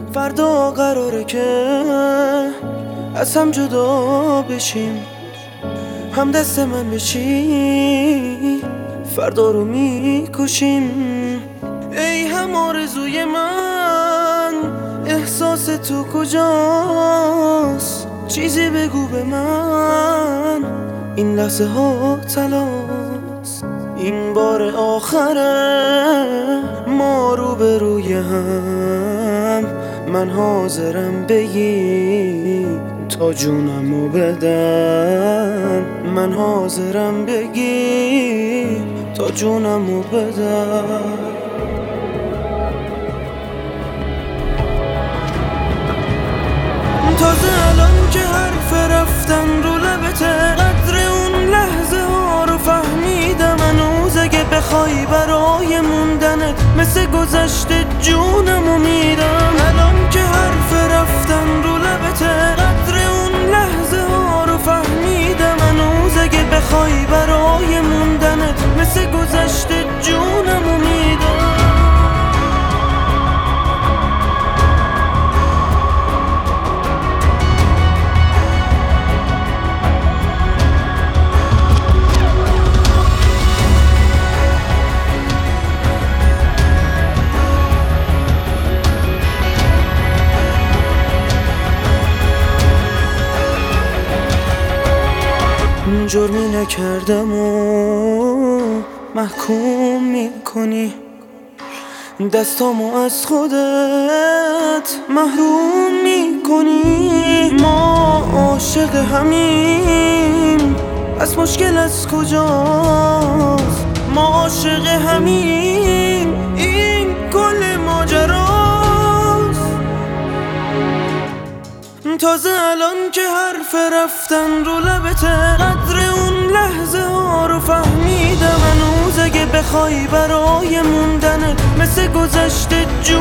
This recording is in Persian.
فردا قراره که از هم جدا بشیم، هم دست من بشی فردا رو میکشیم. ای هم آرزوی من، احساس تو کجاست؟ چیزی بگو به من، این لحظه ها تلاست. این بار آخره ما روبروی هم، من حاضرم بگی تا جونمو بدم. من حاضرم بگی تا جونمو بدم. تازه الان که حرف رفتن رو لبته، قدر اون لحظه ها رو فهمیدم. هنوز اگه بخوای برای موندنت مثل گذشته جونمو میدم. الان که حرف رفتن رو لبته، قدر اون لحظه ها رو فهمیدم. هنوز اگه بخوای برای موندنت مثل گذشته جونمو میدم. جرمی نکردم و محکوم میکنی، دستامو از خودت محروم میکنی. ما عاشق همیم، از مشکل از کجاست؟ ما عاشق همیم، این کل ماجراست. تازه الان که حرف رفتن رو لبته، قدر اون لحظه ها رو فهمیدم. هنوز اگه بخوای برای موندنت مثل گذشته